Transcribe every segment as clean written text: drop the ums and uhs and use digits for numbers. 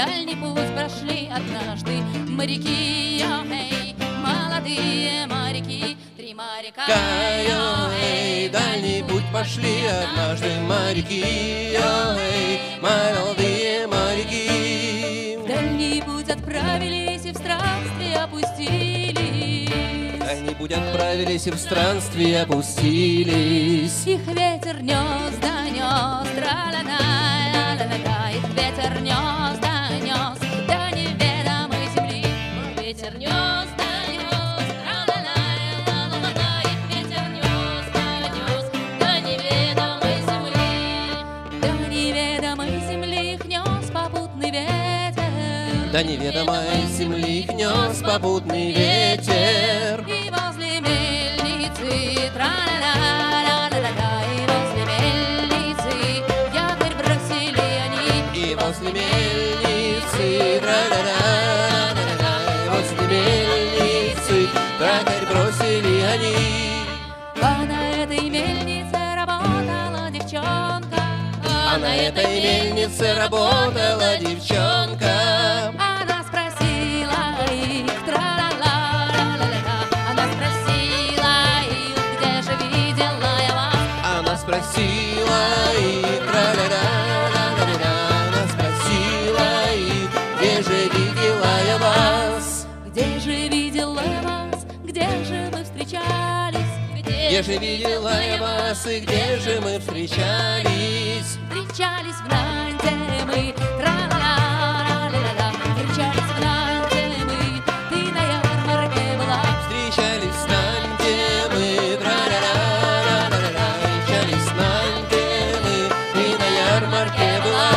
Дальний путь прошли однажды моряки, эй, молодые моряки, три моряка, эй, дальний путь пошли однажды моряки, эй, молодые моряки. В дальний путь отправились и в странстве опустились. В дальний путь отправились и в странстве опустились. Их ветер нес, донес, тра-ла-ла-ла-ла-ла, их ветер нес, донес до неведомой земли. Ветер нес, донес, тра-ла-ла-ла-ла-ла, их ветер нес, донес до неведомой земли. До неведомой земли их нес попутный ветер. До неведомой земли их нес попутный ветер. И возле мельницы, тра-ла-ла-ла-ла-ла, и возле мельницы якорь бросили они. И возле мельницы, тра-ла-ла-ла-ла-ла, возле мельницы якорь бросили они. А на этой мельнице работала девчонка. А на этой мельнице работала девчонка. Она спросила их, тра-ла-ла-ла-ла-ла, она спросила их, где же видела я вас. Она спросила их, тра-ля-ля-ля-ля-ля, она спросила их, где же видела я вас. Где же видела я вас, где же мы встречались? Где же видела я вас и где же мы встречались? Встречались в Нанте мы, тра-ла-ла-ла-ла-ла, встречались в Нанте мы, ты на ярмарке была. Встречались в Нанте мы, тра-ля-ля-ля-ля-ля, встречались в Нанте мы, ты на ярмарке была.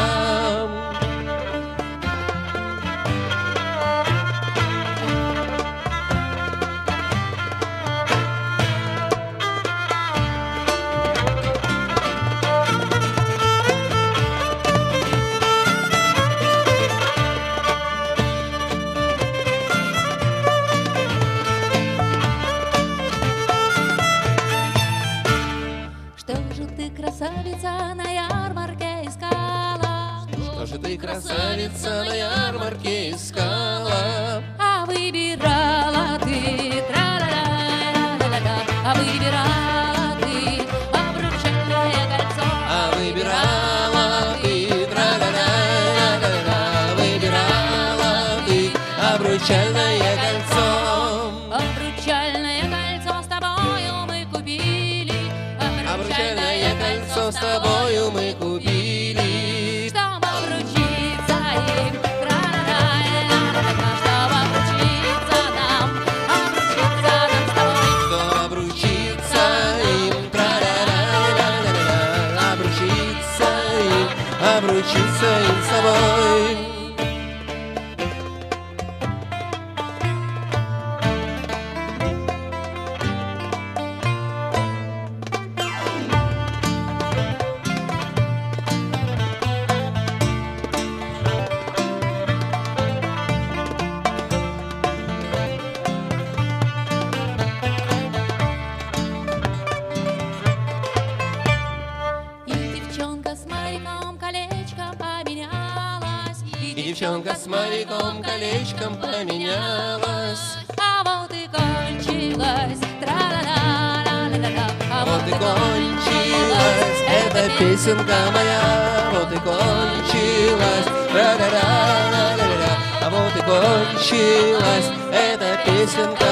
Что же ты, красавица, на ярмарке искала? Что же ты, красавица, на ярмарке искала? А выбирала ты, тра-ла-ла-ла-ла-ла, а выбирала ты обручальное кольцо. А выбирала ты, тра-ля-ля-ля-ля, выбирала ты обручальное кольцо. Обручальное кольцо с тобою мы купили. Обручальное кольцо с тобою мы купили. Чтоб обручиться им, тра-ла-ла-ла-ла-ла, чтоб обручиться нам с тобой. Чтоб обручиться им, тра-ля-ля-ля-ля-ля, обручиться им с тобой. И девчонка с моряком колечком поменялась. А вот и кончилась, тра-ла-ла-ла-ла-ла, а Вот и кончилась эта песенка моя. Вот и кончилась, тра-ля-ля-ля-ля-ля. А вот и кончилась эта песенка